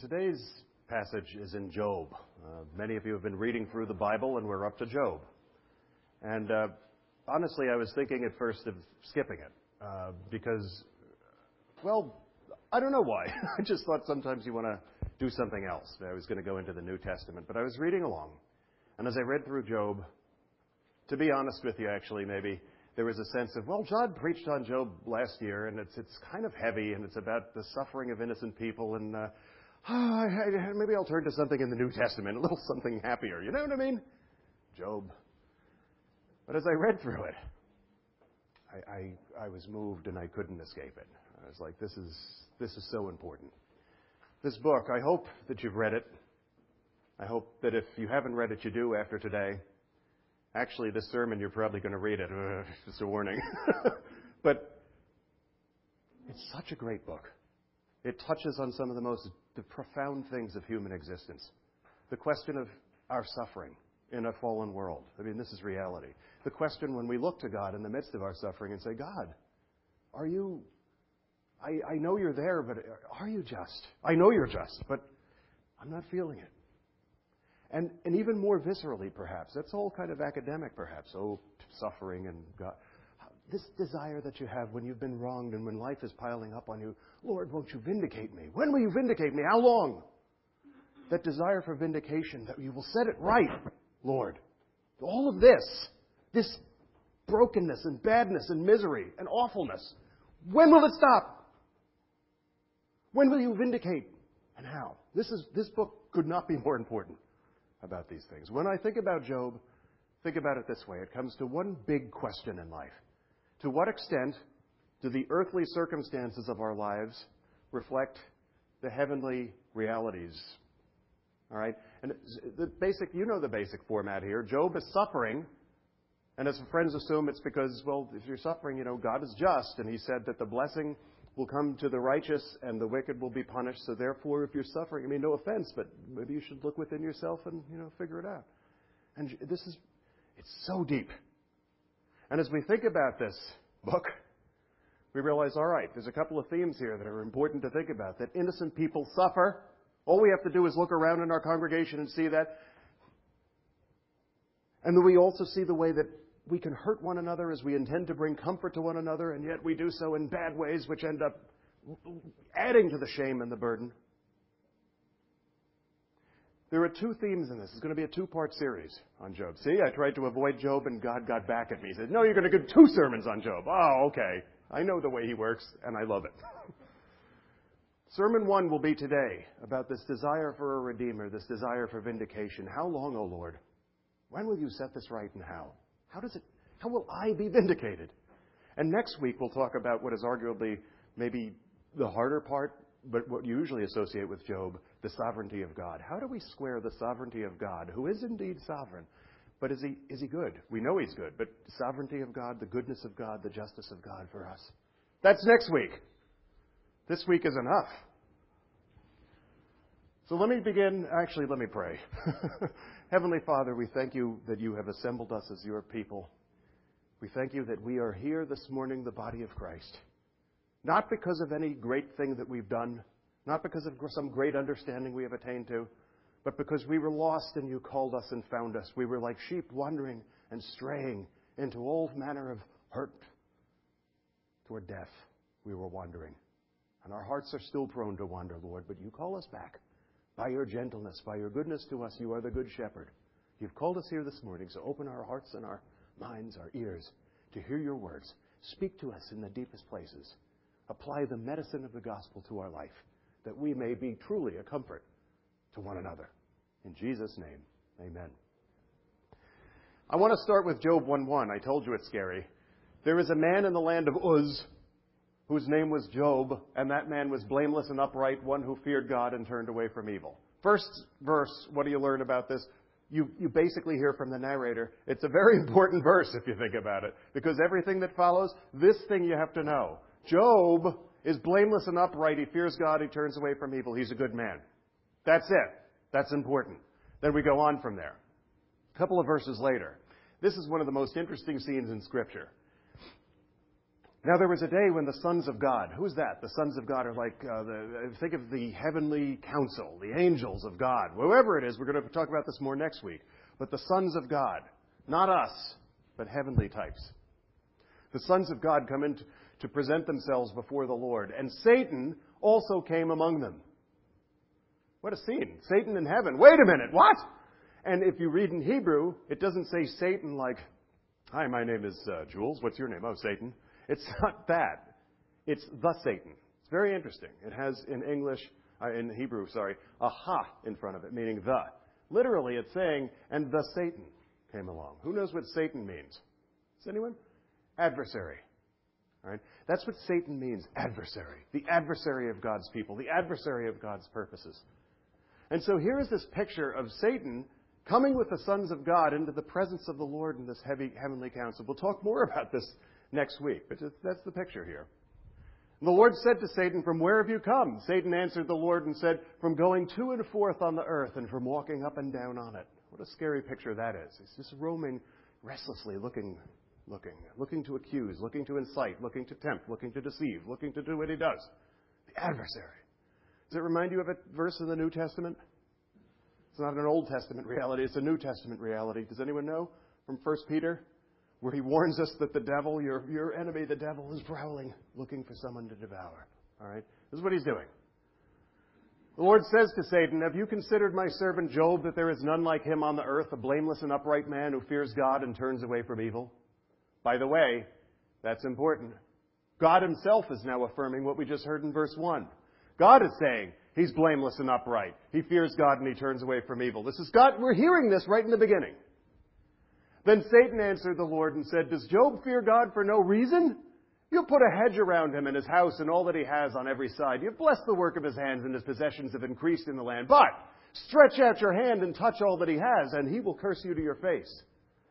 Today's passage is in Job. Many of you have been reading through the Bible, and we're up to Job. And honestly, I was thinking at first of skipping it because, well, I don't know why. I just thought sometimes you want to do something else. I was going to go into the New Testament, but I was reading along. And as I read through Job, to be honest with you, actually, maybe, there was a sense of, well, John preached on Job last year, and it's kind of heavy, and it's about the suffering of innocent people, and maybe I'll turn to something in the New Testament, a little something happier. You know what I mean? Job. But as I read through it, I was moved, and I couldn't escape it. I was like, this is so important. This book, I hope that you've read it. I hope that if you haven't read it, you do after today. Actually, this sermon, you're probably going to read it. Just a warning. But it's such a great book. It touches on some of the profound things of human existence. The question of our suffering in a fallen world. I mean, this is reality. The question when we look to God in the midst of our suffering and say, God, are you... I know you're there, but are you just? I know you're just, but I'm not feeling it. And even more viscerally, perhaps. That's all kind of academic, perhaps. Oh, suffering and God. This desire that you have when you've been wronged and when life is piling up on you. Lord, won't you vindicate me? When will you vindicate me? How long? That desire for vindication, that you will set it right, Lord. All of this brokenness and badness and misery and awfulness, when will it stop? When will you vindicate? And how? This book could not be more important about these things. When I think about Job, think about it this way. It comes to one big question in life. To what extent do the earthly circumstances of our lives reflect the heavenly realities? All right? And the basic format here. Job is suffering, and as friends assume it's because, well, if you're suffering, God is just, and he said that the blessing will come to the righteous and the wicked will be punished. So therefore, if you're suffering, no offense, but maybe you should look within yourself and, figure it out. And it's so deep. And as we think about this book, we realize, all right, there's a couple of themes here that are important to think about. That innocent people suffer. All we have to do is look around in our congregation and see that. And then we also see the way that we can hurt one another as we intend to bring comfort to one another, and yet we do so in bad ways, which end up adding to the shame and the burden. There are two themes in this. It's going to be a two-part series on Job. See, I tried to avoid Job, and God got back at me. He said, no, you're going to give 2 sermons on Job. Oh, okay. I know the way he works, and I love it. Sermon 1 will be today about this desire for a Redeemer, this desire for vindication. How long, O Lord? When will you set this right, and how? How will I be vindicated? And next week we'll talk about what is arguably maybe the harder part, but what you usually associate with Job, the sovereignty of God. How do we square the sovereignty of God, who is indeed sovereign? But is he good? We know he's good, but sovereignty of God, the goodness of God, the justice of God for us. That's next week. This week is enough. So let me pray. Heavenly Father, we thank you that you have assembled us as your people. We thank you that we are here this morning, the body of Christ. Not because of any great thing that we've done, not because of some great understanding we have attained to, but because we were lost and you called us and found us. We were like sheep wandering and straying into all manner of hurt toward death. We were wandering. And our hearts are still prone to wander, Lord, but you call us back. By your gentleness, by your goodness to us, you are the good shepherd. You've called us here this morning, so open our hearts and our minds, our ears, to hear your words. Speak to us in the deepest places. Apply the medicine of the gospel to our life, that we may be truly a comfort to one another. In Jesus' name, amen. I want to start with Job 1:1. I told you it's scary. There is a man in the land of Uz, whose name was Job, and that man was blameless and upright, one who feared God and turned away from evil. First verse, what do you learn about this? You basically hear from the narrator. It's a very important verse if you think about it, because everything that follows, this thing you have to know. Job is blameless and upright. He fears God. He turns away from evil. He's a good man. That's it. That's important. Then we go on from there. A couple of verses later. This is one of the most interesting scenes in Scripture. Now there was a day when the sons of God, who's that? The sons of God are like, think of the heavenly council, the angels of God. Whoever it is, we're going to talk about this more next week. But the sons of God, not us, but heavenly types. The sons of God come in to present themselves before the Lord. And Satan also came among them. What a scene. Satan in heaven. Wait a minute, what? And if you read in Hebrew, it doesn't say Satan like, hi, my name is Jules. What's your name? Oh, Satan. It's not that. It's the Satan. It's very interesting. It has in Hebrew, a ha in front of it, meaning the. Literally, it's saying, and the Satan came along. Who knows what Satan means? Does anyone? Adversary. All right? That's what Satan means, adversary. The adversary of God's people, the adversary of God's purposes. And so here is this picture of Satan coming with the sons of God into the presence of the Lord in this heavenly council. We'll talk more about this next week, but that's the picture here. And the Lord said to Satan, "From where have you come?" Satan answered the Lord and said, "From going to and forth on the earth and from walking up and down on it." What a scary picture that is. He's just roaming restlessly, looking to accuse, looking to incite, looking to tempt, looking to deceive, looking to do what he does. The adversary. Does it remind you of a verse in the New Testament? It's not an Old Testament reality, it's a New Testament reality. Does anyone know? From 1 Peter, where he warns us that the devil, your enemy, the devil, is prowling, looking for someone to devour. All right? This is what he's doing. The Lord says to Satan, "Have you considered my servant Job, that there is none like him on the earth, a blameless and upright man who fears God and turns away from evil?" By the way, that's important. God himself is now affirming what we just heard in verse 1. God is saying he's blameless and upright. He fears God and he turns away from evil. This is God. We're hearing this right in the beginning. Then Satan answered the Lord and said, "Does Job fear God for no reason? You put a hedge around him and his house and all that he has on every side. You've blessed the work of his hands, and his possessions have increased in the land. But stretch out your hand and touch all that he has, and he will curse you to your face."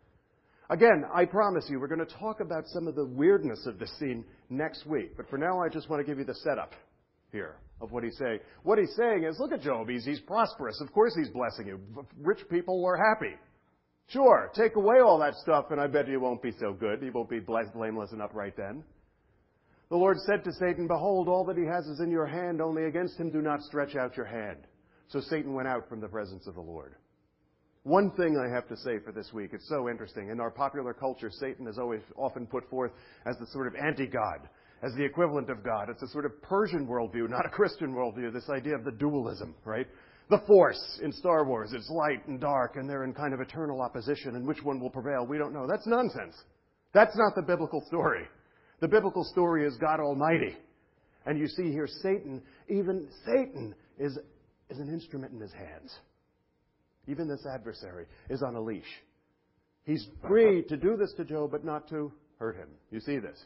Again, I promise you, we're going to talk about some of the weirdness of this scene next week. But for now, I just want to give you the setup here of what he's saying. What he's saying is, look at Job. He's prosperous. Of course he's blessing you. Rich people are happy. Sure, take away all that stuff, and I bet you won't be so good. You won't be blameless and upright then. The Lord said to Satan, "Behold, all that he has is in your hand. Only against him do not stretch out your hand." So Satan went out from the presence of the Lord. One thing I have to say for this week, it's so interesting. In our popular culture, Satan is often put forth as the sort of anti-God, as the equivalent of God. It's a sort of Persian worldview, not a Christian worldview, this idea of the dualism, right? The Force in Star Wars, it's light and dark, and they're in kind of eternal opposition, and which one will prevail, we don't know. That's nonsense. That's not the biblical story. The biblical story is God Almighty. And you see here, even Satan is an instrument in his hands. Even this adversary is on a leash. He's free to do this to Job, but not to hurt him. You see this.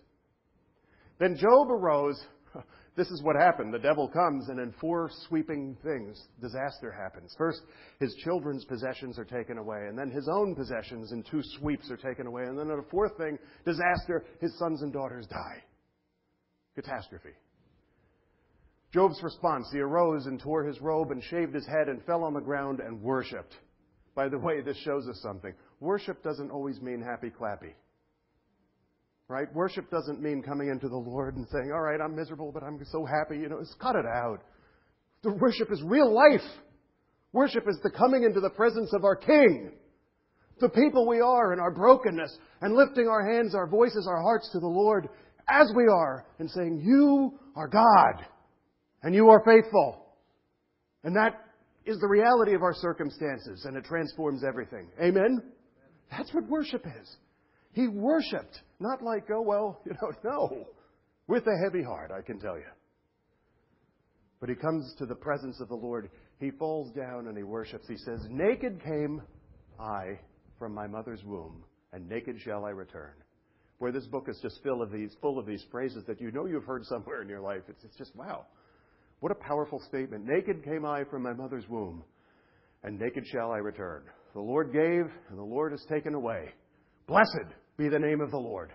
Then Job arose. This is what happened. The devil comes, and in 4 sweeping things, disaster happens. First, his children's possessions are taken away, and then his own possessions in 2 sweeps are taken away, and then in a 4th thing, disaster, his sons and daughters die. Catastrophe. Job's response, he arose and tore his robe and shaved his head and fell on the ground and worshipped. By the way, this shows us something. Worship doesn't always mean happy-clappy. Right? Worship doesn't mean coming into the Lord and saying, "All right, I'm miserable, but I'm so happy." Just cut it out. The worship is real life. Worship is the coming into the presence of our King. The people we are in our brokenness and lifting our hands, our voices, our hearts to the Lord as we are and saying, "You are God and you are faithful." And that is the reality of our circumstances, and it transforms everything. Amen? That's what worship is. He worshipped, not like, no, with a heavy heart, I can tell you. But he comes to the presence of the Lord. He falls down and he worships. He says, "Naked came I from my mother's womb, and naked shall I return." Boy, this book is just full of these phrases that you've heard somewhere in your life. It's just, wow. What a powerful statement. "Naked came I from my mother's womb, and naked shall I return. The Lord gave, and the Lord has taken away. Blessed be the name of the Lord."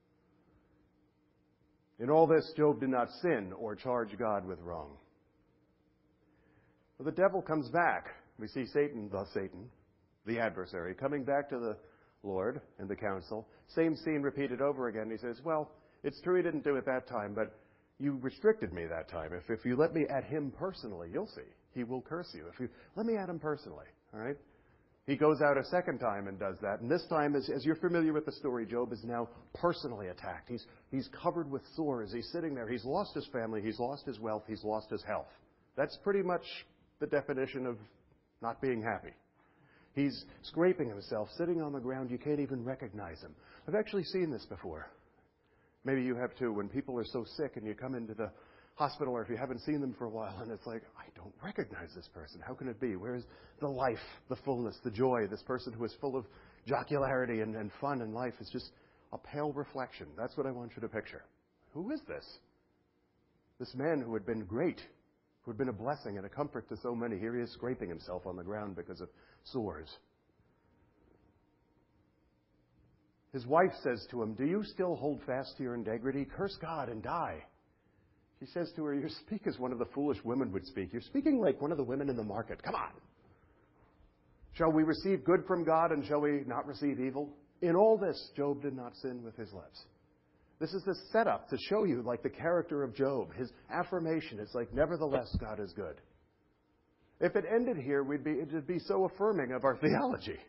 In all this, Job did not sin or charge God with wrong. Well, the devil comes back. We see Satan, the adversary, coming back to the Lord and the council. Same scene repeated over again. He says, "Well, It's true he didn't do it that time, but you restricted me that time. If you let me at him personally, you'll see. He will curse you. If you let me at him personally, all right? He goes out a second time and does that. And this time, as you're familiar with the story, Job is now personally attacked. He's covered with sores. He's sitting there. He's lost his family. He's lost his wealth. He's lost his health. That's pretty much the definition of not being happy. He's scraping himself, sitting on the ground. You can't even recognize him. I've actually seen this before. Maybe you have too, when people are so sick and you come into the hospital, or if you haven't seen them for a while, and it's like, I don't recognize this person. How can it be? Where is the life, the fullness, the joy? This person who is full of jocularity and fun and life is just a pale reflection. That's what I want you to picture. Who is this? This man who had been great, who had been a blessing and a comfort to so many. Here he is scraping himself on the ground because of sores. His wife says to him, "Do you still hold fast to your integrity? Curse God and die." She says to her, "You speak as one of the foolish women would speak. You're speaking like one of the women in the market. Come on. Shall we receive good from God and shall we not receive evil?" In all this, Job did not sin with his lips. This is the setup to show you like the character of Job. His affirmation is like, nevertheless, God is good. If it ended here, it would be so affirming of our theology.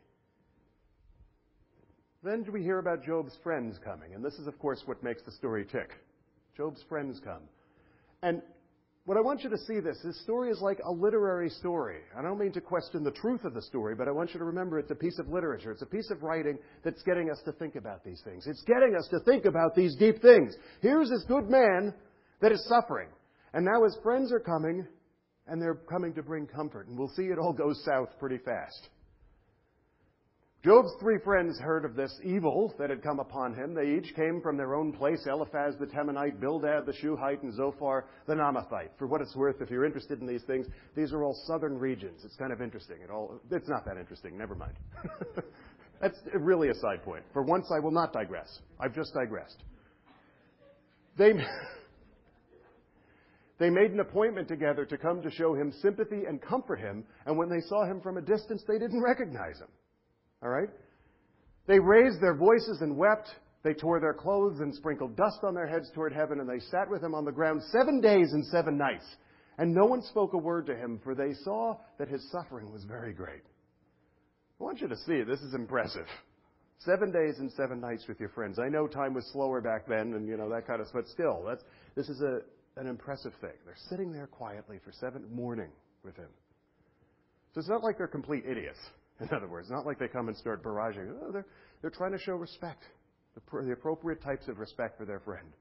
Then we hear about Job's friends coming. And this is, of course, what makes the story tick. Job's friends come. And what I want you to see this story is like a literary story. I don't mean to question the truth of the story, but I want you to remember it's a piece of literature. It's a piece of writing that's getting us to think about these things. It's getting us to think about these deep things. Here's this good man that is suffering. And now his friends are coming, and they're coming to bring comfort. And we'll see it all goes south pretty fast. Job's three friends heard of this evil that had come upon him. They each came from their own place: Eliphaz the Temanite, Bildad the Shuhite, and Zophar the Naamathite. For what it's worth, if you're interested in these things, these are all southern regions. It's kind of interesting. It's not that interesting. Never mind. That's really a side point. For once, I will not digress. I've just digressed. They made an appointment together to come to show him sympathy and comfort him, and when they saw him from a distance, they didn't recognize him. All right? They raised their voices and wept. They tore their clothes and sprinkled dust on their heads toward heaven, and they sat with him on the ground 7 days and 7 nights. And no one spoke a word to him, for they saw that his suffering was very great. I want you to see, this is impressive. 7 days and 7 nights with your friends. I know time was slower back then, and that kind of stuff, but still, this is an impressive thing. They're sitting there quietly for 7 morning with him. So it's not like they're complete idiots. In other words, not like they come and start barraging. Oh, they're trying to show respect, the appropriate types of respect for their friend.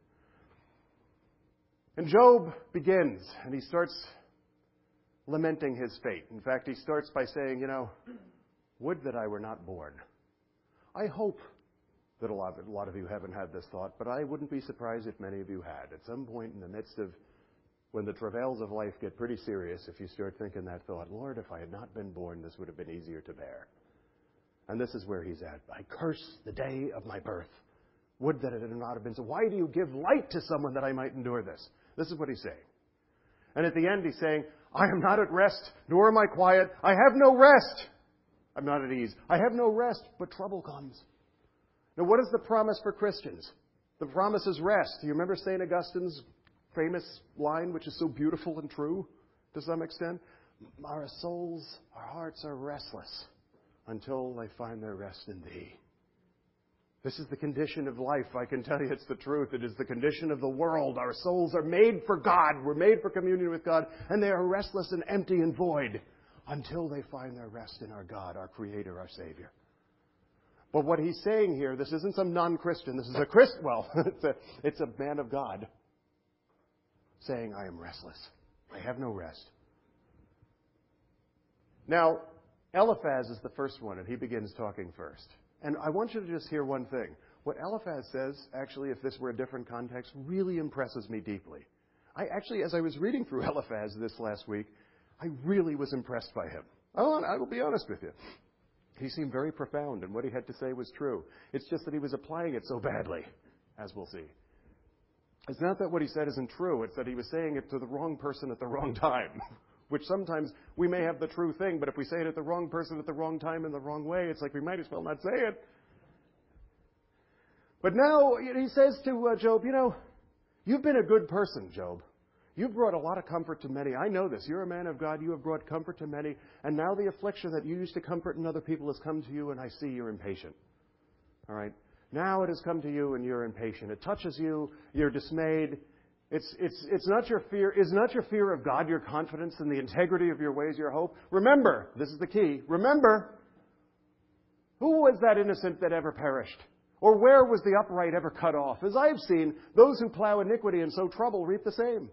And Job begins, and he starts lamenting his fate. In fact, he starts by saying, would that I were not born. I hope that a lot of you haven't had this thought, but I wouldn't be surprised if many of you had. At some point in the midst of when the travails of life get pretty serious, if you start thinking that thought, Lord, if I had not been born, this would have been easier to bear. And this is where he's at. I curse the day of my birth. Would that it had not have been so. Why do you give light to someone that I might endure this? This is what he's saying. And at the end, he's saying, I am not at rest, nor am I quiet. I have no rest. I'm not at ease. I have no rest, but trouble comes. Now, what is the promise for Christians? The promise is rest. Do you remember St. Augustine's famous line, which is so beautiful and true to some extent? Our souls, our hearts are restless until they find their rest in Thee. This is the condition of life. I can tell you it's the truth. It is the condition of the world. Our souls are made for God. We're made for communion with God, and they are restless and empty and void until they find their rest in our God, our Creator, our Savior. But what he's saying here, this isn't some non-Christian. This is a Christian. Well, it's a man of God saying, I am restless. I have no rest. Now, Eliphaz is the first one, and he begins talking first. And I want you to just hear one thing. What Eliphaz says, actually, if this were a different context, really impresses me deeply. As I was reading through Eliphaz this last week, I really was impressed by him. I will be honest with you. He seemed very profound, and what he had to say was true. It's just that he was applying it so badly, as we'll see. It's not that what he said isn't true. It's that he was saying it to the wrong person at the wrong time, which sometimes we may have the true thing, but if we say it at the wrong person at the wrong time in the wrong way, it's like we might as well not say it. But now he says to Job, you've been a good person, Job. You've brought a lot of comfort to many. I know this. You're a man of God. You have brought comfort to many. And now the affliction that you used to comfort in other people has come to you, and I see you're impatient. All right? Now it has come to you, and you're impatient. It touches you. You're dismayed. It's not your fear. Is not your fear of God your confidence in the integrity of your ways, your hope? Remember, this is the key. Remember, who was that innocent that ever perished? Or where was the upright ever cut off? As I have seen, those who plow iniquity and sow trouble reap the same.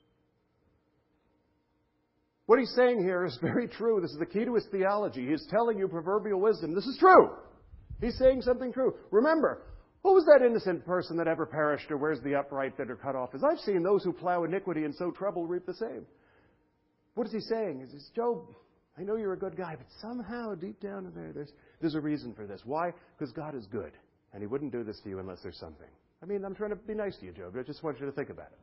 What he's saying here is very true. This is the key to his theology. He's telling you proverbial wisdom. This is true. He's saying something true. Remember, who was that innocent person that ever perished, or where's the upright that are cut off? As I've seen, those who plow iniquity and sow trouble reap the same. What is he saying? He says, Job, I know you're a good guy, but somehow deep down in there's a reason for this. Why? Because God is good, and he wouldn't do this to you unless there's something. I mean, I'm trying to be nice to you, Job. I just want you to think about it.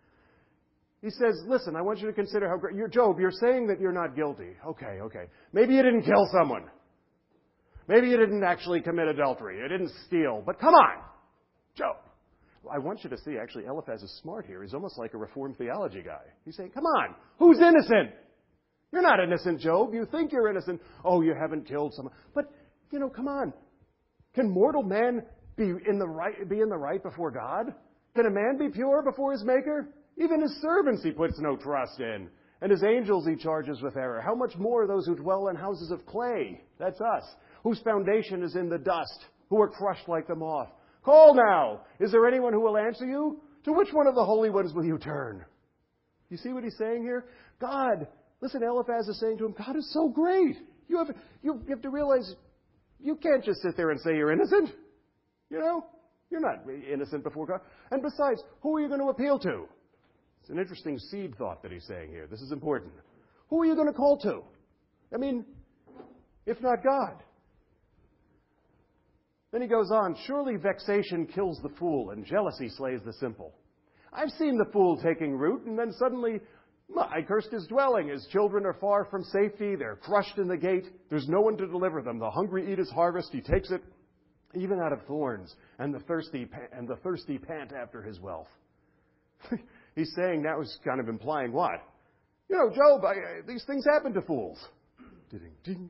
He says, listen, I want you to consider how great... Job, you're saying that you're not guilty. Okay. Maybe you didn't kill someone. Maybe you didn't actually commit adultery. You didn't steal. But come on, Job. I want you to see, actually, Eliphaz is smart here. He's almost like a Reformed theology guy. He's saying, come on, who's innocent? You're not innocent, Job. You think you're innocent. Oh, you haven't killed someone. But, come on. Can mortal man be in the right before God? Can a man be pure before his Maker? Even his servants he puts no trust in. And his angels he charges with error. How much more those who dwell in houses of clay? That's us. Whose foundation is in the dust. Who are crushed like the moth. Call now. Is there anyone who will answer you? To which one of the holy ones will you turn? You see what he's saying here? God. Listen, Eliphaz is saying to him, God is so great. You have to realize you can't just sit there and say you're innocent. You're not innocent before God. And besides, who are you going to appeal to? It's an interesting seed thought that he's saying here. This is important. Who are you going to call to? I mean, if not God. Then he goes on, surely vexation kills the fool and jealousy slays the simple. I've seen the fool taking root and then suddenly, I cursed his dwelling. His children are far from safety. They're crushed in the gate. There's no one to deliver them. The hungry eat his harvest. He takes it even out of thorns, and the thirsty pant after his wealth. He's saying that was kind of implying what? Job, these things happen to fools. Ding.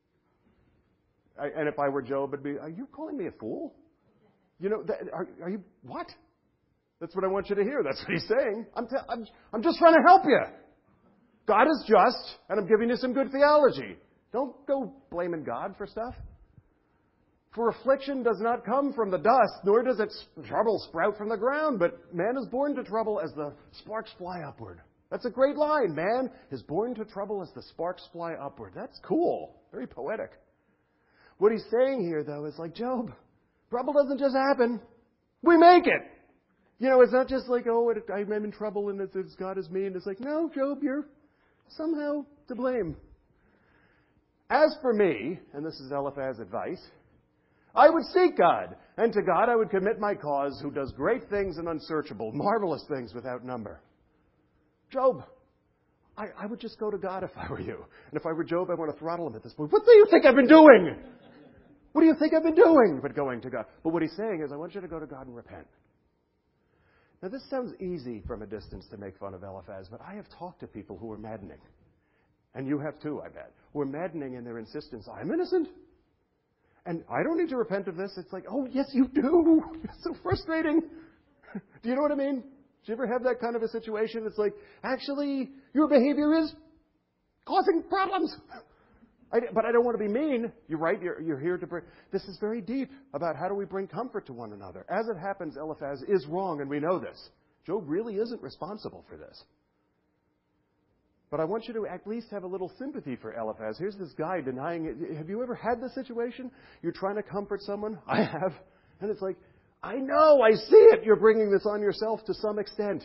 And if I were Job, I'd be, are you calling me a fool? Are you, what? That's what I want you to hear. That's what he's saying. I'm just trying to help you. God is just, and I'm giving you some good theology. Don't go blaming God for stuff. For affliction does not come from the dust, nor does its trouble sprout from the ground, but man is born to trouble as the sparks fly upward. That's a great line. Man is born to trouble as the sparks fly upward. That's cool. Very poetic. What he's saying here, though, is like, Job, trouble doesn't just happen. We make it. It's not just like, I'm in trouble and it's God is mean. It's like, no, Job, you're somehow to blame. As for me, and this is Eliphaz's advice, I would seek God, and to God I would commit my cause, who does great things and unsearchable, marvelous things without number. Job, I would just go to God if I were you. And if I were Job, I want to throttle him at this point. What do you think I've been doing? What do you think I've been doing but going to God? But what he's saying is, I want you to go to God and repent. Now, this sounds easy from a distance to make fun of Eliphaz, but I have talked to people who are maddening. And you have too, I bet. Who are maddening in their insistence, I'm innocent. And I don't need to repent of this. It's like, oh, yes, you do. It's so frustrating. Do you know what I mean? Do you ever have that kind of a situation? It's like, actually, your behavior is causing problems. But I don't want to be mean. You're right. You're here to bring... This is very deep about how do we bring comfort to one another. As it happens, Eliphaz is wrong, and we know this. Job really isn't responsible for this. But I want you to at least have a little sympathy for Eliphaz. Here's this guy denying it. Have you ever had this situation? You're trying to comfort someone? I have. And it's like, I know, I see it. You're bringing this on yourself to some extent.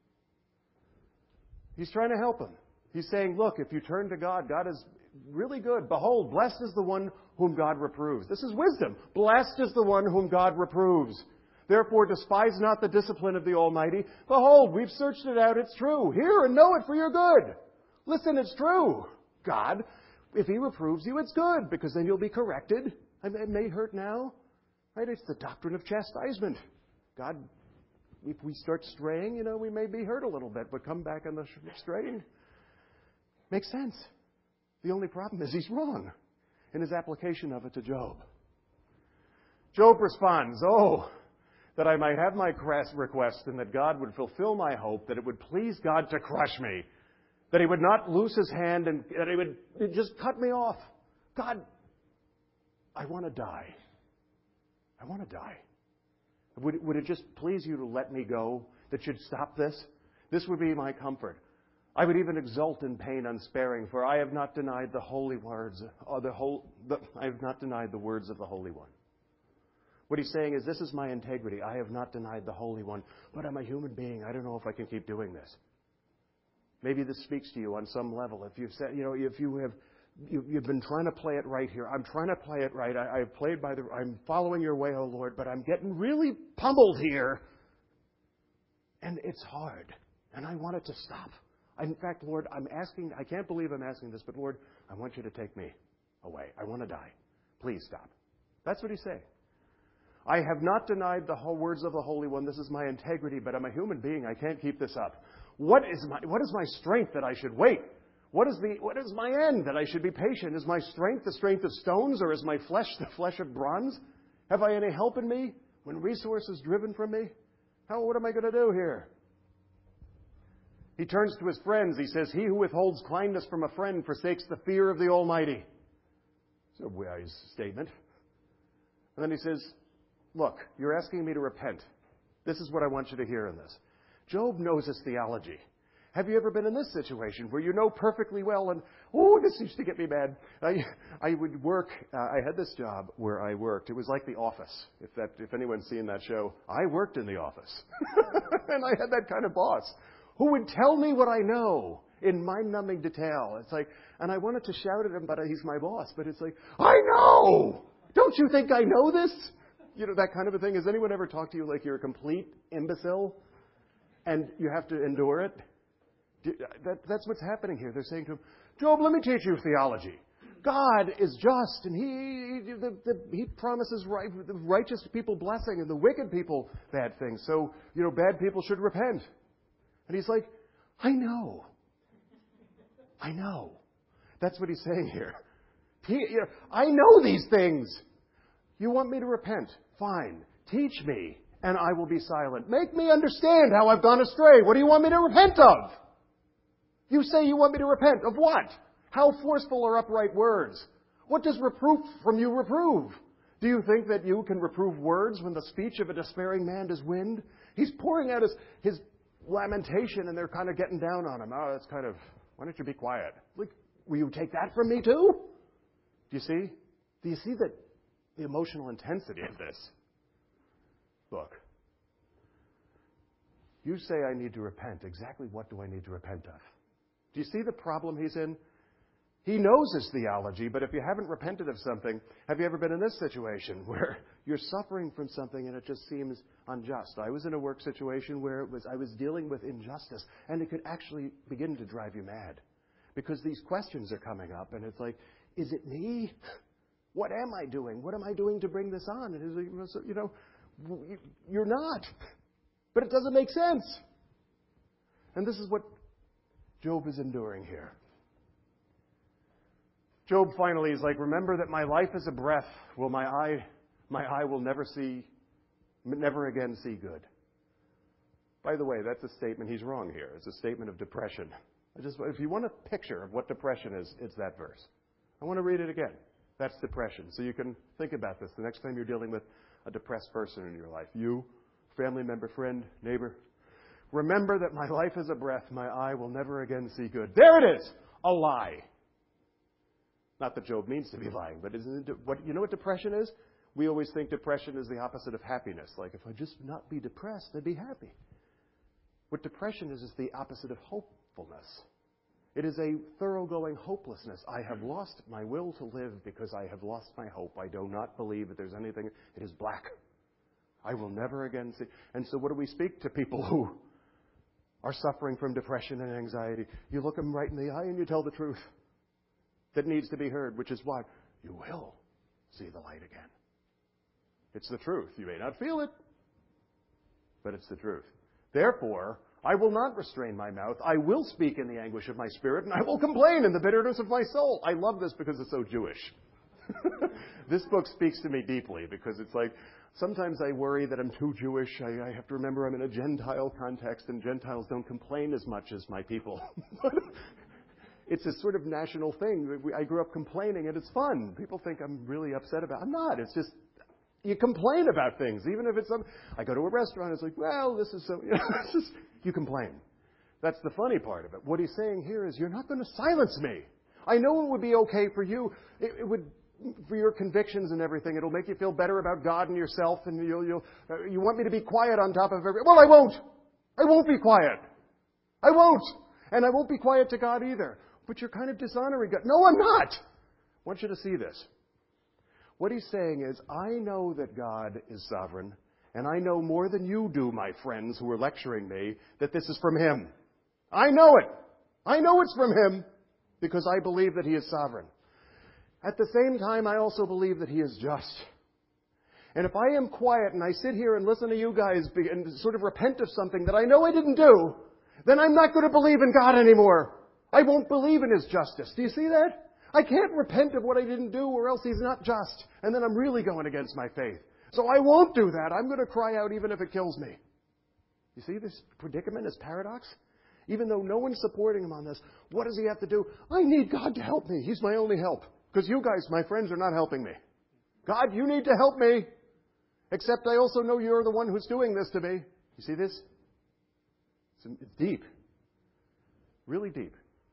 He's trying to help him. He's saying, look, if you turn to God, God is really good. Behold, blessed is the one whom God reproves. This is wisdom. Blessed is the one whom God reproves. Therefore, despise not the discipline of the Almighty. Behold, we've searched it out. It's true. Hear and know it for your good. Listen, it's true. God, if He reproves you, it's good, because then you'll be corrected. It may hurt now, Right? It's the doctrine of chastisement. God, if we start straying, we may be hurt a little bit, but come back on the straight. Makes sense. The only problem is he's wrong in his application of it to Job. Job responds, "Oh, that I might have my request and that God would fulfill my hope, that it would please God to crush me, that he would not loose his hand and that he would just cut me off. God, I want to die. I want to die. Would it just please you to let me go, that you'd stop this? This would be my comfort. I would even exult in pain unsparing, for I have not denied the holy words, I have not denied the words of the Holy One." What he's saying is, this is my integrity. I have not denied the Holy One, but I'm a human being. I don't know if I can keep doing this. Maybe this speaks to you on some level. If you've said, you've been trying to play it right here. I'm trying to play it right. I'm following your way, O Lord, but I'm getting really pummeled here. And it's hard. And I want it to stop. In fact, Lord, I can't believe I'm asking this, but Lord, I want you to take me away. I want to die. Please stop. That's what he's saying. I have not denied the whole words of the Holy One. This is my integrity, but I'm a human being. I can't keep this up. What is my strength that I should wait? What is my end that I should be patient? Is my strength the strength of stones, or is my flesh the flesh of bronze? Have I any help in me when resource is driven from me? What am I going to do here? He turns to his friends. He says, "He who withholds kindness from a friend forsakes the fear of the Almighty." It's a wise statement. And then he says, "Look, you're asking me to repent. This is what I want you to hear in this." Job knows his theology. Have you ever been in this situation where you know perfectly well, and, this used to get me mad. I would work, I had this job where I worked. It was like The Office. If anyone's seen that show, I worked in The Office. And I had that kind of boss who would tell me what I know in mind-numbing detail. It's like, and I wanted to shout at him, but he's my boss. But it's like, I know! Don't you think I know this? That kind of a thing. Has anyone ever talked to you like you're a complete imbecile and you have to endure it? That's what's happening here. They're saying to him, "Job, let me teach you theology. God is just, and He promises the righteous people blessing and the wicked people bad things. So, bad people should repent." And he's like, I know. That's what he's saying here. I know these things. You want me to repent? Fine. Teach me, and I will be silent. Make me understand how I've gone astray. What do you want me to repent of? You say you want me to repent. Of what? How forceful are upright words? What does reproof from you reprove? Do you think that you can reprove words when the speech of a despairing man is wind? He's pouring out his lamentation, and they're kind of getting down on him. Why don't you be quiet? Like, will you take that from me too? Do you see? Do you see the emotional intensity of this? Look, you say I need to repent. Exactly what do I need to repent of? Do you see the problem he's in? He knows his theology, but if you haven't repented of something, have you ever been in this situation where you're suffering from something and it just seems unjust? I was in a work situation where I was dealing with injustice, and it could actually begin to drive you mad because these questions are coming up, and it's like, is it me? What am I doing? What am I doing to bring this on? And it's like, you're not. But it doesn't make sense. And this is what Job is enduring here. Job finally is like, remember that my life is a breath. Will my eye will never again see good. By the way, that's a statement. He's wrong here. It's a statement of depression. If you want a picture of what depression is, it's that verse. I want to read it again. That's depression. So you can think about this the next time you're dealing with a depressed person in your life. You, family member, friend, neighbor. Remember that my life is a breath. My eye will never again see good. There it is. A lie. Not that Job means to be lying, but you know what depression is? We always think depression is the opposite of happiness. Like, if I just not be depressed, I'd be happy. What depression is the opposite of hopefulness. It is a thoroughgoing hopelessness. I have lost my will to live because I have lost my hope. I do not believe that there's anything. It is black. I will never again see. And so what do we speak to people who are suffering from depression and anxiety? You look them right in the eye and you tell the truth that needs to be heard, which is what? You will see the light again. It's the truth. You may not feel it, but it's the truth. Therefore, I will not restrain my mouth. I will speak in the anguish of my spirit, and I will complain in the bitterness of my soul. I love this because it's so Jewish. This book speaks to me deeply because it's like, sometimes I worry that I'm too Jewish. I have to remember I'm in a Gentile context, and Gentiles don't complain as much as my people. It's a sort of national thing. I grew up complaining, and it's fun. People think I'm really upset about it. I'm not. It's just, you complain about things, even if it's some. I go to a restaurant, it's like, well, this is so. It's just, you complain. That's the funny part of it. What he's saying here is, you're not going to silence me. I know it would be okay for you. It would, for your convictions and everything. It'll make you feel better about God and yourself, and you want me to be quiet on top of everything. Well, I won't. I won't be quiet. I won't. And I won't be quiet to God either. But you're kind of dishonoring God. No, I'm not. I want you to see this. What he's saying is, I know that God is sovereign, and I know more than you do, my friends who are lecturing me, that this is from Him. I know it. I know it's from Him because I believe that He is sovereign. At the same time, I also believe that He is just. And if I am quiet and I sit here and listen to you guys and sort of repent of something that I know I didn't do, then I'm not going to believe in God anymore. I won't believe in His justice. Do you see that? I can't repent of what I didn't do or else He's not just. And then I'm really going against my faith. So I won't do that. I'm going to cry out even if it kills me. You see this predicament, this paradox? Even though no one's supporting him on this, what does he have to do? I need God to help me. He's my only help. Because you guys, my friends, are not helping me. God, you need to help me. Except I also know you're the one who's doing this to me. You see this? It's deep. Really deep.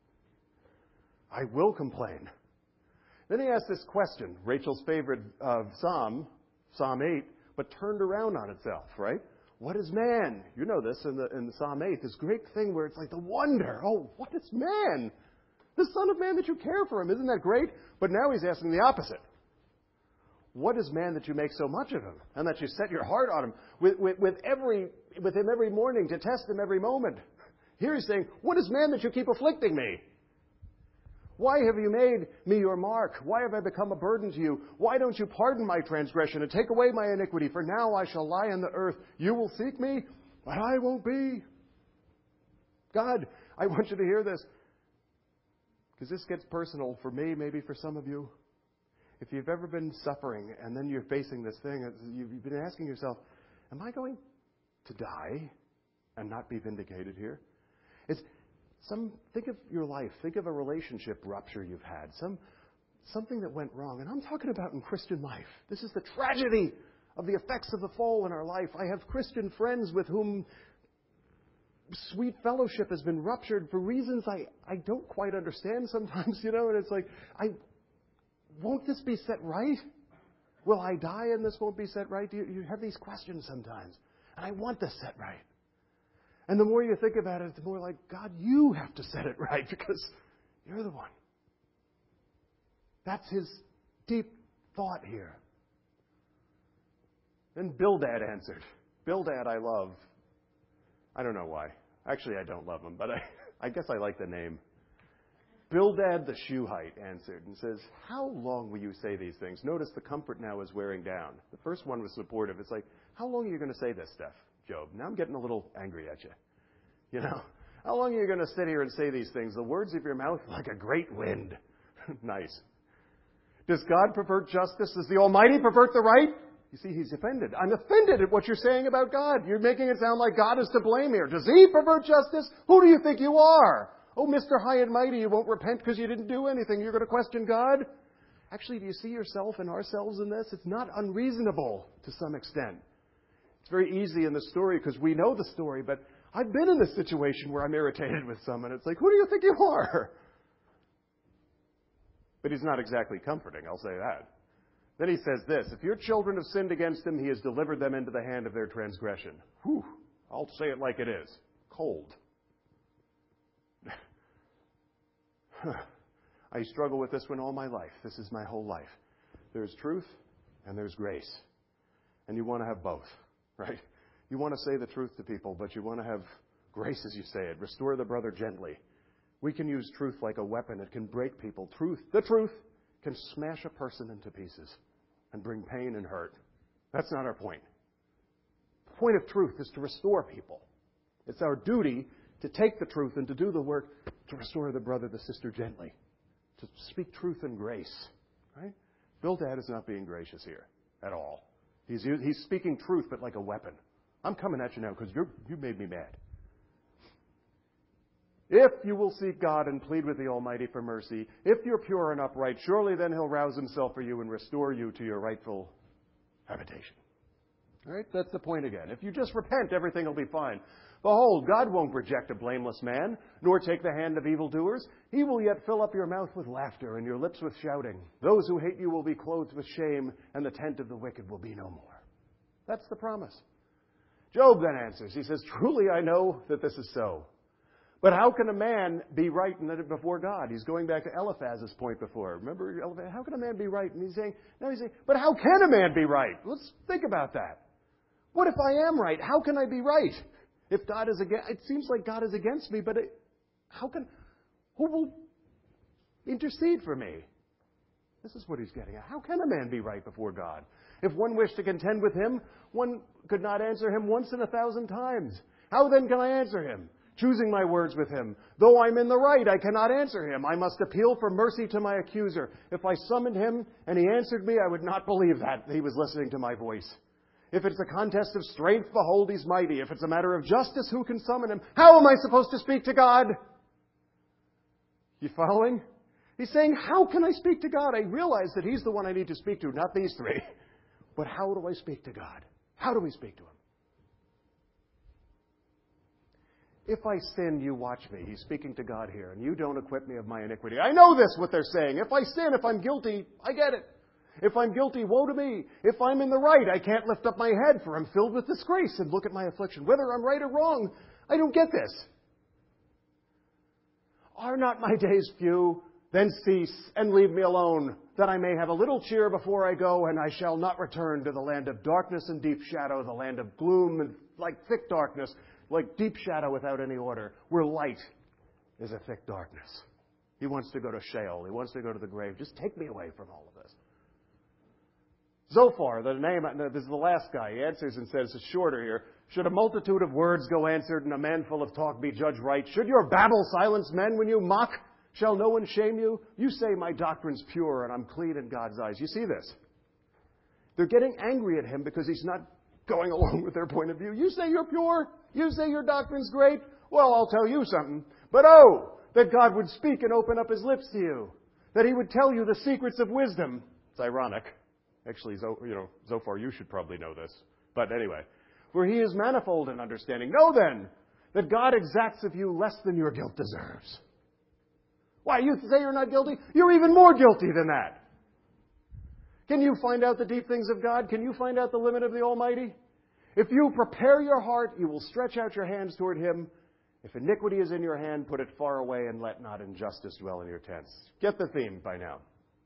I will complain. Then he asks this question, Rachel's favorite psalm, Psalm 8, but turned around on itself, right? What is man? You know this in the Psalm 8, this great thing where it's like the wonder. Oh, what is man? The Son of Man that you care for him. Isn't that great? But now he's asking the opposite. What is man that you make so much of him? And that you set your heart on him with him every morning to test him every moment. Here he's saying, what is man that you keep afflicting me? Why have you made me your mark? Why have I become a burden to you? Why don't you pardon my transgression and take away my iniquity? For now I shall lie on the earth. You will seek me, but I won't be. God, I want you to hear this, because this gets personal for me, maybe for some of you. If you've ever been suffering and then you're facing this thing, you've been asking yourself, am I going to die and not be vindicated here? Think of your life. Think of a relationship rupture you've had. Something that went wrong. And I'm talking about in Christian life. This is the tragedy of the effects of the fall in our life. I have Christian friends with whom sweet fellowship has been ruptured for reasons I don't quite understand sometimes, and it's like, won't this be set right? Will I die and this won't be set right? You have these questions sometimes. And I want this set right. And the more you think about it, the more like, God, you have to set it right because you're the one. That's his deep thought here. Then Bildad answered. Bildad I love. I don't know why. Actually, I don't love him, but I guess I like the name. Bildad the Shuhite answered and says, how long will you say these things? Notice the comfort now is wearing down. The first one was supportive. It's like, how long are you going to say this stuff, Job? Now I'm getting a little angry at you. How long are you going to sit here and say these things? The words of your mouth like a great wind. Nice. Does God pervert justice? Does the Almighty pervert the right? You see, he's offended. I'm offended at what you're saying about God. You're making it sound like God is to blame here. Does he pervert justice? Who do you think you are? Oh, Mr. High and Mighty, you won't repent because you didn't do anything. You're going to question God? Actually, do you see yourself and ourselves in this? It's not unreasonable to some extent. It's very easy in the story because we know the story, but I've been in this situation where I'm irritated with someone. It's like, who do you think you are? But he's not exactly comforting, I'll say that. Then he says this, if your children have sinned against him, he has delivered them into the hand of their transgression. Whew, I'll say it like it is. Cold. I struggle with this one all my life. This is my whole life. There's truth and there's grace. And you want to have both, right? You want to say the truth to people, but you want to have grace as you say it. Restore the brother gently. We can use truth like a weapon. It can break people. The truth, can smash a person into pieces and bring pain and hurt. That's not our point. The point of truth is to restore people. It's our duty to take the truth and to do the work to restore the brother, the sister gently. To speak truth and grace. Right? Bildad is not being gracious here at all. He's speaking truth, but like a weapon. I'm coming at you now because you made me mad. If you will seek God and plead with the Almighty for mercy, if you're pure and upright, surely then He'll rouse Himself for you and restore you to your rightful habitation. All right? That's the point again. If you just repent, everything will be fine. Behold, God won't reject a blameless man, nor take the hand of evildoers. He will yet fill up your mouth with laughter and your lips with shouting. Those who hate you will be clothed with shame, and the tent of the wicked will be no more. That's the promise. Job then answers. He says, truly I know that this is so. But how can a man be right before God? He's going back to Eliphaz's point before. Remember, how can a man be right? And he's saying, but how can a man be right? Let's think about that. What if I am right? How can I be right? If God is against, it seems like God is against me, but who will intercede for me? This is what he's getting at. How can a man be right before God? If one wished to contend with Him, one could not answer Him once in 1,000 times. How then can I answer Him? Choosing my words with Him. Though I'm in the right, I cannot answer Him. I must appeal for mercy to my accuser. If I summoned Him and He answered me, I would not believe that He was listening to my voice. If it's a contest of strength, behold, He's mighty. If it's a matter of justice, who can summon Him? How am I supposed to speak to God? You following? He's saying, how can I speak to God? I realize that He's the one I need to speak to, not these three. But how do I speak to God? How do we speak to Him? If I sin, you watch me. He's speaking to God here. And you don't acquit me of my iniquity. I know this, what they're saying. If I sin, if I'm guilty, I get it. If I'm guilty, woe to me. If I'm in the right, I can't lift up my head, for I'm filled with disgrace, and look at my affliction. Whether I'm right or wrong, I don't get this. Are not my days few? Then cease and leave me alone, that I may have a little cheer before I go, and I shall not return to the land of darkness and deep shadow, the land of gloom and like thick darkness, like deep shadow without any order, where light is a thick darkness. He wants to go to Sheol. He wants to go to the grave. Just take me away from all of this. Zophar, the name, this is the last guy. He answers and says, it's shorter here. Should a multitude of words go answered and a man full of talk be judged right? Should your babble silence men when you mock? Shall no one shame you? You say my doctrine's pure and I'm clean in God's eyes. You see this? They're getting angry at him because he's not going along with their point of view. You say you're pure? You say your doctrine's great? Well, I'll tell you something. But that God would speak and open up His lips to you. That He would tell you the secrets of wisdom. It's ironic. Actually, Zophar, you should probably know this. But anyway, where He is manifold in understanding. Know then that God exacts of you less than your guilt deserves. Why, you say you're not guilty? You're even more guilty than that. Can you find out the deep things of God? Can you find out the limit of the Almighty? If you prepare your heart, you will stretch out your hands toward Him. If iniquity is in your hand, put it far away and let not injustice dwell in your tents. Get the theme by now.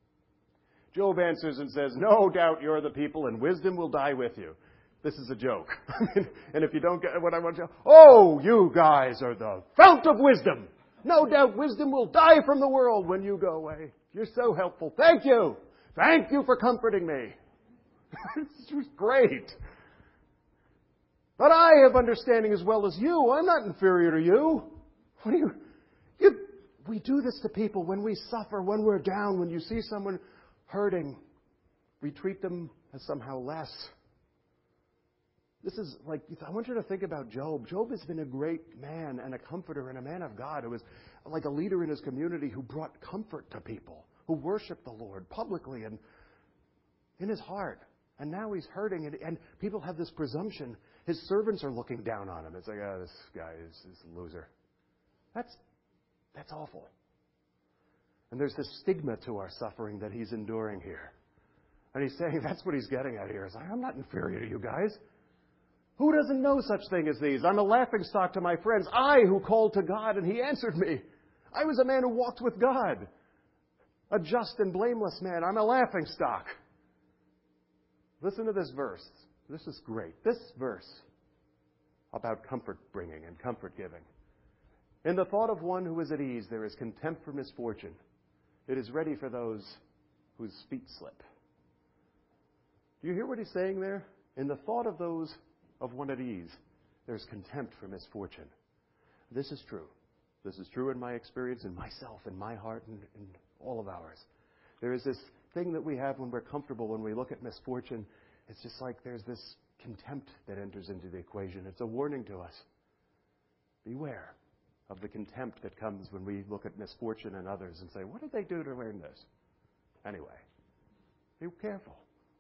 Job answers and says, no doubt you're the people and wisdom will die with you. This is a joke. And if you don't get what I want to you guys are the fount of wisdom. No doubt wisdom will die from the world when you go away. You're so helpful. Thank you. Thank you for comforting me. This was great. But I have understanding as well as you. I'm not inferior to you. What do we do this to people when we suffer, when we're down, when you see someone hurting. We treat them as somehow less. This is like, I want you to think about Job. Job has been a great man and a comforter and a man of God who was like a leader in his community who brought comfort to people, who worshiped the Lord publicly and in his heart. And now he's hurting, and people have this presumption. His servants are looking down on him. It's like, this guy is a loser. That's awful. And there's this stigma to our suffering that he's enduring here. And he's saying, that's what he's getting at here. He's like, I'm not inferior to you guys. Who doesn't know such thing as these? I'm a laughingstock to my friends. I who called to God and He answered me. I was a man who walked with God. A just and blameless man. I'm a laughingstock. Listen to this verse. This is great. This verse about comfort bringing and comfort giving. In the thought of one who is at ease, there is contempt for misfortune. It is ready for those whose feet slip. Do you hear what he's saying there? In the thought of those of one at ease, there's contempt for misfortune. This is true. This is true in my experience, in myself, in my heart, and in all of ours. There is this thing that we have when we're comfortable, when we look at misfortune. It's just like there's this contempt that enters into the equation. It's a warning to us. Beware of the contempt that comes when we look at misfortune in others and say, what did they do to earn this? Anyway, be careful.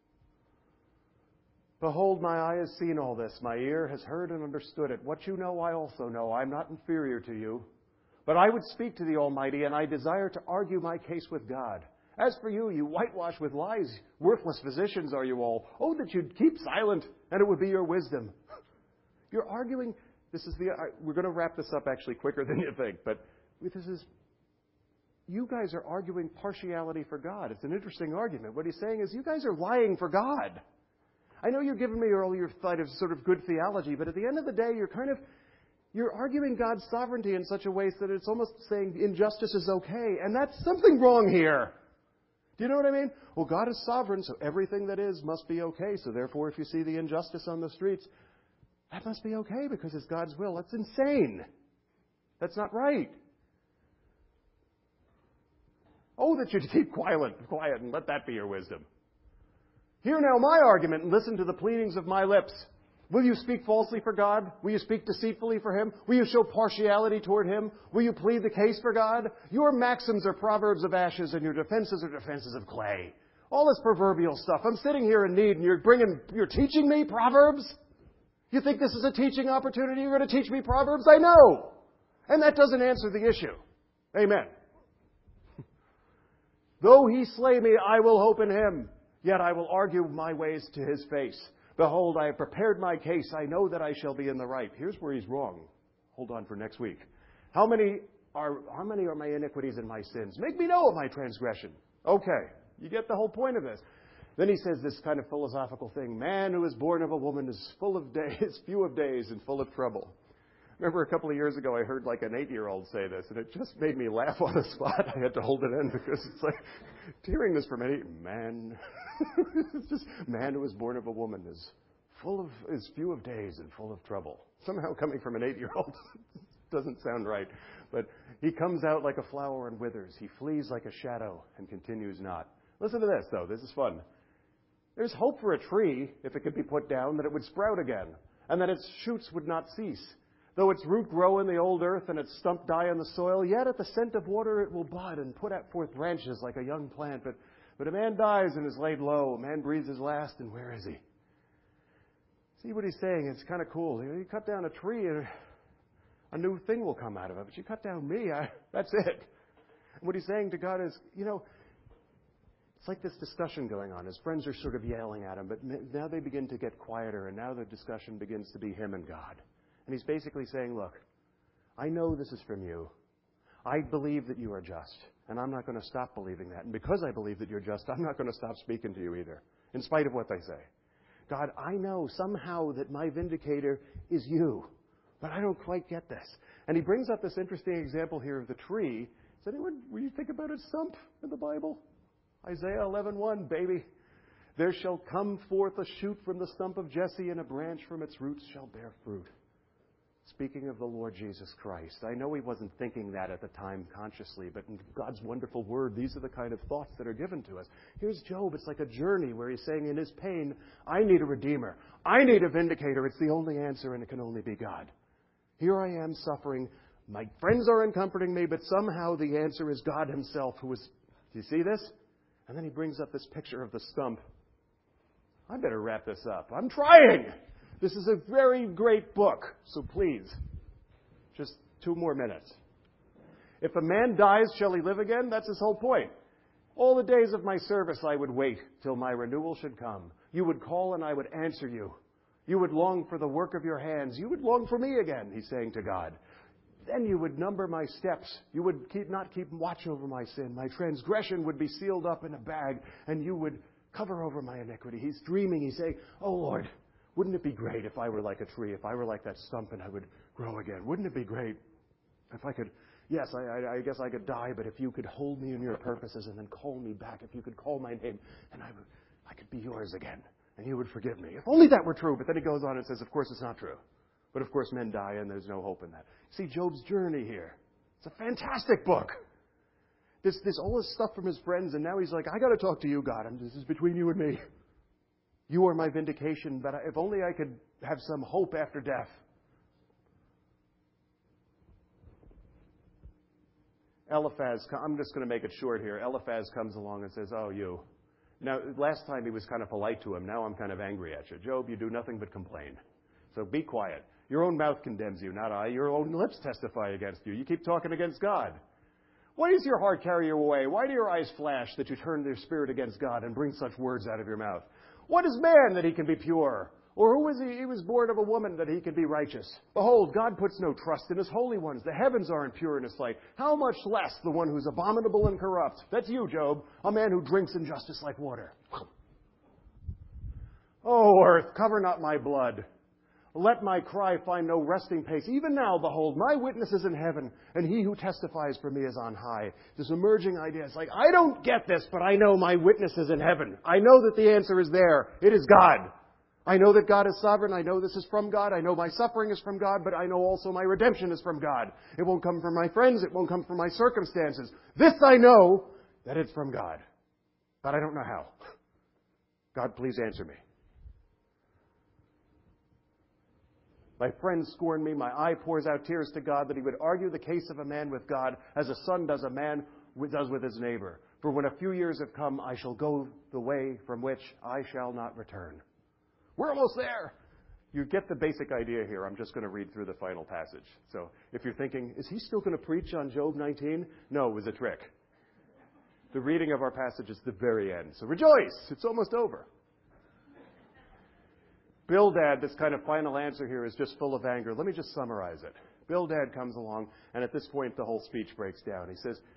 Behold, my eye has seen all this. My ear has heard and understood it. What you know, I also know. I'm not inferior to you. But I would speak to the Almighty, and I desire to argue my case with God. As for you, you whitewash with lies. Worthless physicians are you all. Oh, that you'd keep silent, and it would be your wisdom. You're arguing. We're going to wrap this up actually quicker than you think, but you guys are arguing partiality for God. It's an interesting argument. What he's saying is you guys are lying for God. I know you're giving me all your sort of good theology, but at the end of the day, you're arguing God's sovereignty in such a way that it's almost saying injustice is okay, and that's something wrong here. Do you know what I mean? Well, God is sovereign, so everything that is must be okay. So therefore, if you see the injustice on the streets, that must be okay because it's God's will. That's insane. That's not right. Oh, that you'd keep quiet and let that be your wisdom. Hear now my argument and listen to the pleadings of my lips. Will you speak falsely for God? Will you speak deceitfully for Him? Will you show partiality toward Him? Will you plead the case for God? Your maxims are proverbs of ashes and your defenses are defenses of clay. All this proverbial stuff. I'm sitting here in need and you're teaching me Proverbs? You think this is a teaching opportunity? You're going to teach me Proverbs? I know. And that doesn't answer the issue. Amen. Though He slay me, I will hope in Him. Yet I will argue my ways to His face. Behold, I have prepared my case. I know that I shall be in the right. Here's where he's wrong. Hold on for next week. How many are my iniquities and my sins? Make me know of my transgression. Okay, you get the whole point of this. Then he says this kind of philosophical thing. Man who is born of a woman is full of days, few of days, and full of trouble. Remember a couple of years ago I heard like an 8-year-old say this, and it just made me laugh on the spot. I had to hold it in because it's like, hearing this from any man, it's just, man who is born of a woman is few of days and full of trouble. Somehow coming from an 8-year-old doesn't sound right. But he comes out like a flower and withers. He flees like a shadow and continues not. Listen to this, though. This is fun. There's hope for a tree, if it could be put down, that it would sprout again, and that its shoots would not cease. Though its root grow in the old earth and its stump die in the soil, yet at the scent of water it will bud and put forth branches like a young plant. But a man dies and is laid low. A man breathes his last, and where is he? See what he's saying? It's kind of cool. You cut down a tree, and a new thing will come out of it. But you cut down me, that's it. And what he's saying to God is, it's like this discussion going on. His friends are sort of yelling at him, but now they begin to get quieter, and now the discussion begins to be him and God. And he's basically saying, look, I know this is from you. I believe that you are just, and I'm not going to stop believing that. And because I believe that you're just, I'm not going to stop speaking to you either, in spite of what they say. God, I know somehow that my vindicator is you, but I don't quite get this. And he brings up this interesting example here of the tree. Does anyone, when you think about a stump in the Bible? Isaiah 11:1, baby. There shall come forth a shoot from the stump of Jesse, and a branch from its roots shall bear fruit. Speaking of the Lord Jesus Christ. I know he wasn't thinking that at the time consciously, but in God's wonderful word, these are the kind of thoughts that are given to us. Here's Job. It's like a journey where he's saying in his pain, I need a redeemer. I need a vindicator. It's the only answer, and it can only be God. Here I am suffering. My friends aren't comforting me, but somehow the answer is God himself who is... Do you see this? And then he brings up this picture of the stump. I better wrap this up. I'm trying! This is a very great book, so please, just 2 more minutes. If a man dies, shall he live again? That's his whole point. All the days of my service I would wait till my renewal should come. You would call and I would answer you. You would long for the work of your hands. You would long for me again, he's saying to God. Then you would number my steps. You would not keep watch over my sin. My transgression would be sealed up in a bag, and you would cover over my iniquity. He's dreaming. He's saying, oh, Lord, wouldn't it be great if I were like a tree, if I were like that stump and I would grow again? Wouldn't it be great if I could, yes, I guess I could die, but if you could hold me in your purposes and then call me back, if you could call my name, and I could be yours again. and he would forgive me. If only that were true. But then he goes on and says, of course it's not true. But of course men die and there's no hope in that. See Job's journey here. It's a fantastic book. This all this stuff from his friends, and now he's like, I got to talk to you, God. This is between you and me. You are my vindication, but if only I could have some hope after death. Eliphaz, I'm just going to make it short here. Eliphaz comes along and says, oh, you. Now, last time he was kind of polite to him. Now I'm kind of angry at you. Job, you do nothing but complain. So be quiet. Your own mouth condemns you, not I. Your own lips testify against you. You keep talking against God. Why does your heart carry you away? Why do your eyes flash that you turn your spirit against God and bring such words out of your mouth? What is man that he can be pure? Or who is he? He was born of a woman that he can be righteous. Behold, God puts no trust in his holy ones. The heavens aren't pure in his sight. How much less the one who's abominable and corrupt? That's you, Job, a man who drinks injustice like water. O earth, cover not my blood. Let my cry find no resting place. Even now, behold, my witness is in heaven, and he who testifies for me is on high. This emerging idea, it's like, I don't get this, but I know my witness is in heaven. I know that the answer is there. It is God. I know that God is sovereign. I know this is from God. I know my suffering is from God, but I know also my redemption is from God. It won't come from my friends. It won't come from my circumstances. This I know, that it's from God. But I don't know how. God, please answer me. My friends scorn me. My eye pours out tears to God that he would argue the case of a man with God as a son does a man does with his neighbor. For when a few years have come, I shall go the way from which I shall not return. We're almost there. You get the basic idea here. I'm just going to read through the final passage. So if you're thinking, is he still going to preach on Job 19? No, it was a trick. The reading of our passage is the very end. So rejoice. It's almost over. Bildad, this kind of final answer here is just full of anger. Let me just summarize it. Bildad comes along, and at this point, the whole speech breaks down. He says,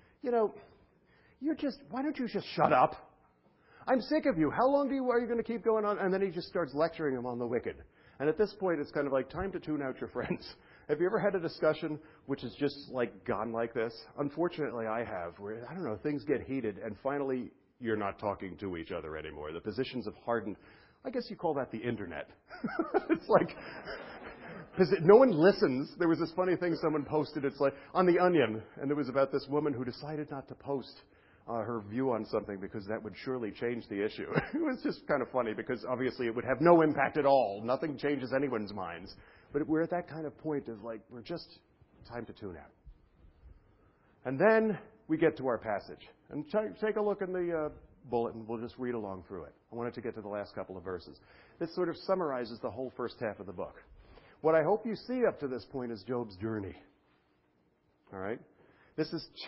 why don't you just shut up? I'm sick of you. How long are you going to keep going on? And then he just starts lecturing him on the wicked. And at this point, it's kind of like time to tune out your friends. Have you ever had a discussion which is just like gone like this? Unfortunately, I have, where, I don't know, things get heated, and finally, you're not talking to each other anymore. The positions have hardened. I guess you call that the internet. It's like, because no one listens. There was this funny thing someone posted. It's like on The Onion, and it was about this woman who decided not to post her view on something because that would surely change the issue. It was just kind of funny because obviously it would have no impact at all. Nothing changes anyone's minds. But we're at that kind of point of like, we're just time to tune out. And then we get to our passage. And take a look in the bulletin. We'll just read along through it. I wanted to get to the last couple of verses. This sort of summarizes the whole first half of the book. What I hope you see up to this point is Job's journey. All right? This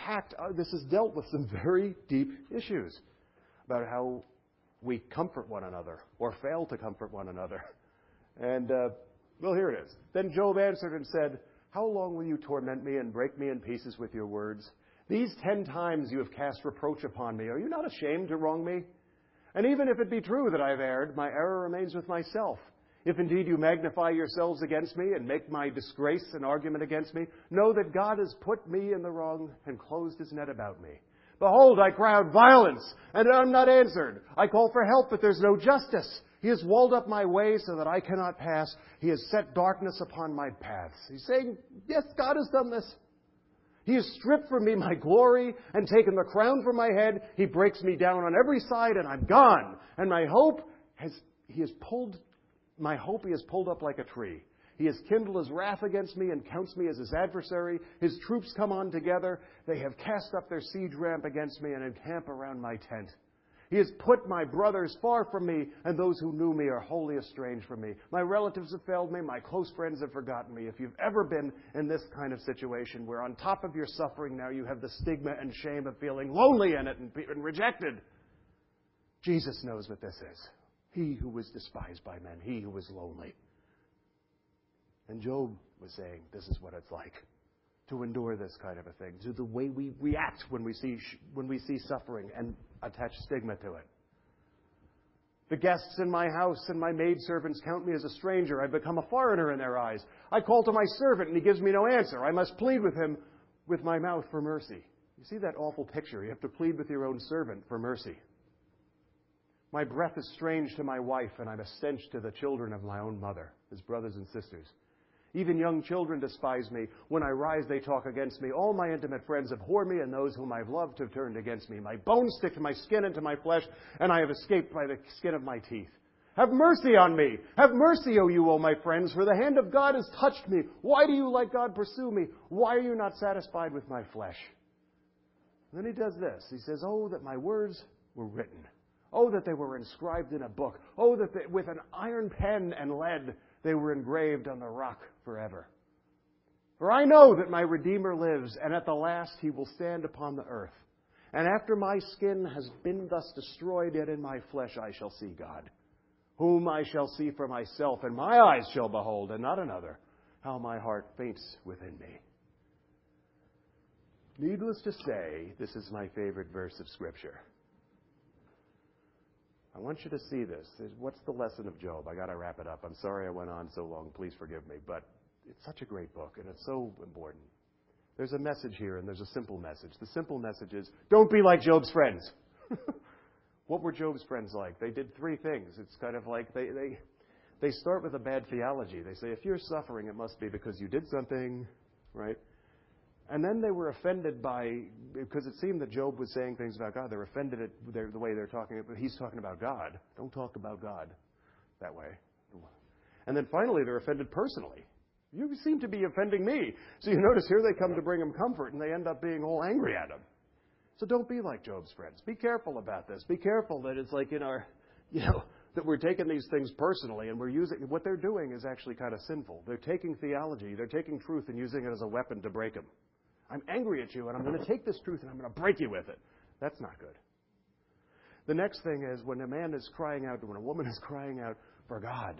is dealt with some very deep issues about how we comfort one another or fail to comfort one another. And, well, here it is. Then Job answered and said, how long will you torment me and break me in pieces with your words? These 10 times you have cast reproach upon me. Are you not ashamed to wrong me? And even if it be true that I have erred, my error remains with myself. If indeed you magnify yourselves against me and make my disgrace an argument against me, know that God has put me in the wrong and closed his net about me. Behold, I cry out violence, and I'm not answered. I call for help, but there's no justice. He has walled up my way so that I cannot pass. He has set darkness upon my paths. He's saying, yes, God has done this. He has stripped from me my glory and taken the crown from my head. He breaks me down on every side, and I'm gone. And my hope he has pulled up like a tree. He has kindled his wrath against me and counts me as his adversary. His troops come on together. They have cast up their siege ramp against me and encamp around my tent. He has put my brothers far from me, and those who knew me are wholly estranged from me. My relatives have failed me. My close friends have forgotten me. If you've ever been in this kind of situation where on top of your suffering now you have the stigma and shame of feeling lonely in it and rejected, Jesus knows what this is. He who was despised by men, he who was lonely. And Job was saying, this is what it's like to endure this kind of a thing, to the way we react when we see suffering and attach stigma to it. The guests in my house and my maidservants count me as a stranger. I've become a foreigner in their eyes. I call to my servant and he gives me no answer. I must plead with him with my mouth for mercy. You see that awful picture? You have to plead with your own servant for mercy. My breath is strange to my wife, and I'm a stench to the children of my own mother, his brothers and sisters. Even young children despise me. When I rise, they talk against me. All my intimate friends abhor me, and those whom I've loved have turned against me. My bones stick to my skin and to my flesh, and I have escaped by the skin of my teeth. Have mercy on me. Have mercy, O you, O my friends, for the hand of God has touched me. Why do you, like God, pursue me? Why are you not satisfied with my flesh? And then he does this. He says, oh, that my words were written. Oh, that they were inscribed in a book. Oh, that they, with an iron pen and lead they were engraved on the rock forever. For I know that my Redeemer lives, and at the last he will stand upon the earth. And after my skin has been thus destroyed, yet in my flesh I shall see God, whom I shall see for myself, and my eyes shall behold, and not another. How my heart faints within me. Needless to say, this is my favorite verse of Scripture. I want you to see this. What's the lesson of Job? I got to wrap it up. I'm sorry I went on so long. Please forgive me. But it's such a great book, and it's so important. There's a message here, and there's a simple message. The simple message is, don't be like Job's friends. What were Job's friends like? They did three things. It's kind of like they start with a bad theology. They say, if you're suffering, it must be because you did something, right? And then they were offended because it seemed that Job was saying things about God. They're offended at the way they're talking about. He's talking about God. Don't talk about God that way. And then finally, they're offended personally. You seem to be offending me. So you notice here they come to bring him comfort, and they end up being all angry at him. So don't be like Job's friends. Be careful about this. Be careful that it's like in our, that we're taking these things personally, and we're using, what they're doing is actually kind of sinful. They're taking theology, they're taking truth and using it as a weapon to break him. I'm angry at you, and I'm going to take this truth, and I'm going to break you with it. That's not good. The next thing is when a man is crying out, when a woman is crying out for God,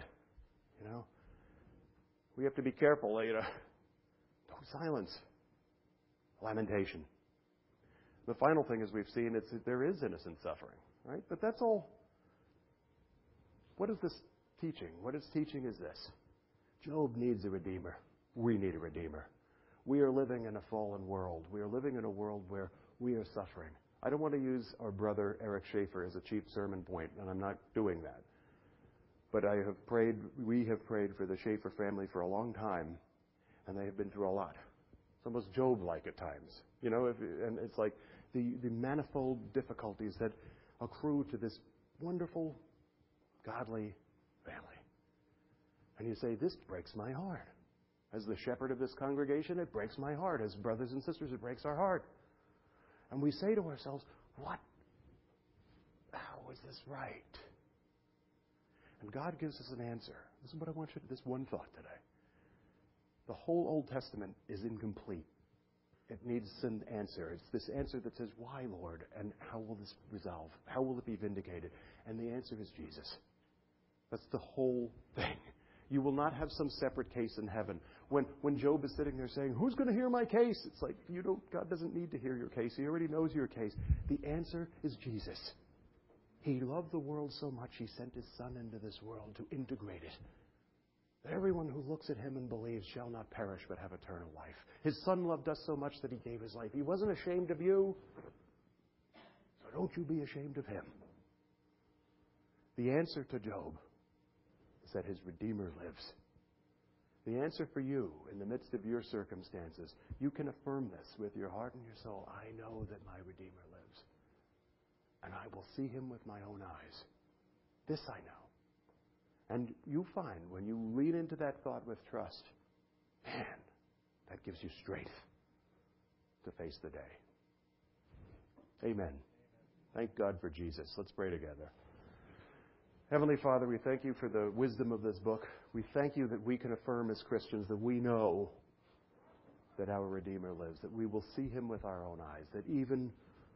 we have to be careful. Don't silence lamentation. The final thing, as we've seen, is that there is innocent suffering, right? But that's all. What is this teaching? What it's teaching is this. Job needs a redeemer. We need a redeemer. We are living in a fallen world. We are living in a world where we are suffering. I don't want to use our brother Eric Schaefer as a cheap sermon point, and I'm not doing that. But we have prayed for the Schaefer family for a long time, and they have been through a lot. It's almost Job-like at times. And it's like the manifold difficulties that accrue to this wonderful, godly family. And you say, this breaks my heart. As the shepherd of this congregation, it breaks my heart. As brothers and sisters, it breaks our heart. And we say to ourselves, how is this right? And God gives us an answer. This is what I want you to, this one thought today. The whole Old Testament is incomplete. It needs an answer. It's this answer that says, why, Lord? And how will this resolve? How will it be vindicated? And the answer is Jesus. That's the whole thing. You will not have some separate case in heaven. When Job is sitting there saying, who's going to hear my case? It's like, God doesn't need to hear your case. He already knows your case. The answer is Jesus. He loved the world so much, he sent his Son into this world to integrate it. That everyone who looks at him and believes shall not perish but have eternal life. His Son loved us so much that he gave his life. He wasn't ashamed of you, so don't you be ashamed of him. The answer to Job is that his Redeemer lives. The answer for you in the midst of your circumstances, you can affirm this with your heart and your soul. I know that my Redeemer lives, and I will see him with my own eyes. This I know. And you find when you lean into that thought with trust, man, that gives you strength to face the day. Amen. Thank God for Jesus. Let's pray together. Heavenly Father, we thank you for the wisdom of this book. We thank you that we can affirm as Christians that we know that our Redeemer lives, that we will see him with our own eyes, that even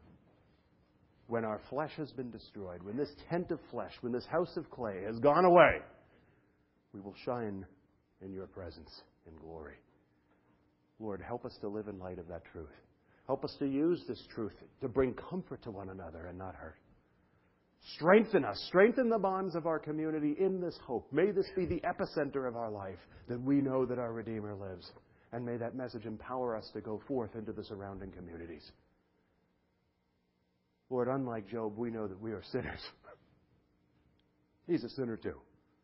when our flesh has been destroyed, when this tent of flesh, when this house of clay has gone away, we will shine in your presence in glory. Lord, help us to live in light of that truth. Help us to use this truth to bring comfort to one another and not hurt. Strengthen us. Strengthen the bonds of our community in this hope. May this be the epicenter of our life, that we know that our Redeemer lives. And may that message empower us to go forth into the surrounding communities. Lord, unlike Job, we know that we are sinners. He's a sinner too.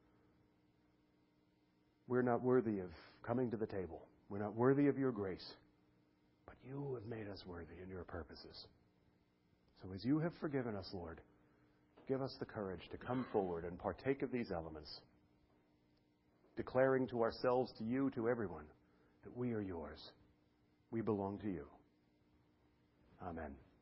We're not worthy of coming to the table. We're not worthy of your grace. But you have made us worthy in your purposes. So as you have forgiven us, Lord, give us the courage to come forward and partake of these elements, declaring to ourselves, to you, to everyone, that we are yours. We belong to you. Amen.